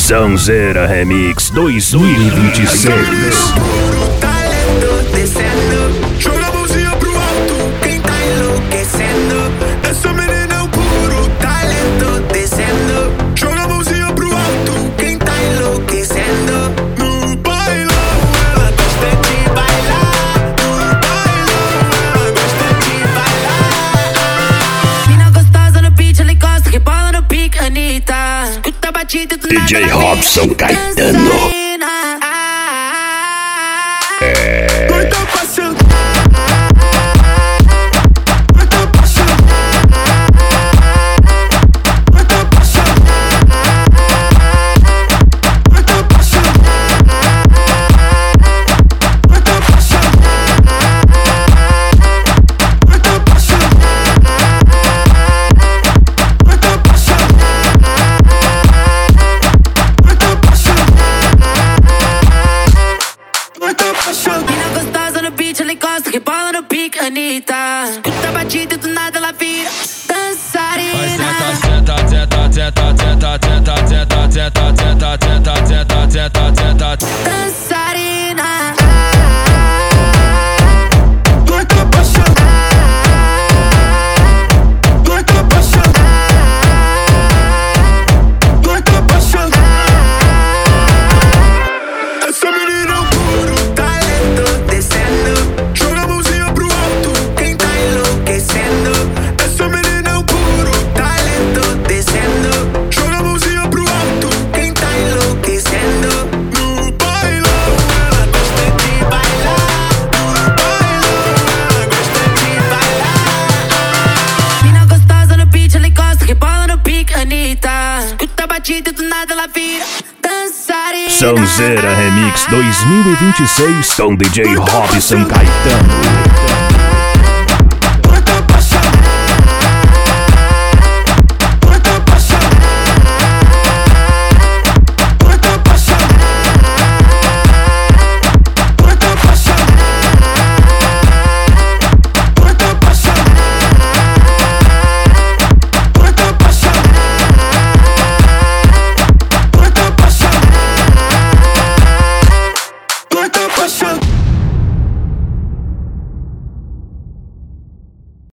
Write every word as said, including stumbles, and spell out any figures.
Sonzeira Remix dois mil e vinte e seis. Talento descendo, joga a mãozinha pro alto, quem tá enlouquecendo. Essa menina é o puro talento descendo, joga a mãozinha pro alto, quem tá enlouquecendo. No bailão ela gosta de bailar, no bailão ela gosta de bailar. Mina gostosa no beat, ela encosta, que bola no pique, Anitta. Escuta a batida do D J Robson Caetano. Mina gostosa no beat, ela encosta, que bola no pique, Anitta. Escuta a batida e do nada ela vira dançarina. Senta, senta, senta, senta, senta, senta, senta, senta, senta, senta, senta, senta. Dançarina. Doida paixão, doida paixão, doida paixão. Essa menina é o puro talento descendo, joga a mãozinha pro alto, quem tá enlouquecendo. Essa menina é o puro talento descendo, joga a mãozinha pro alto, quem tá enlouquecendo. No bailão ela gosta de bailar, no bailão ela gosta de bailar. Mina gostosa no beat, ela encosta, que bola no pique, Anitta. Escuta a batida e do nada ela vira dançarina. Sonzeira Remix dois mil e vinte e seis com D J Robson Caetano.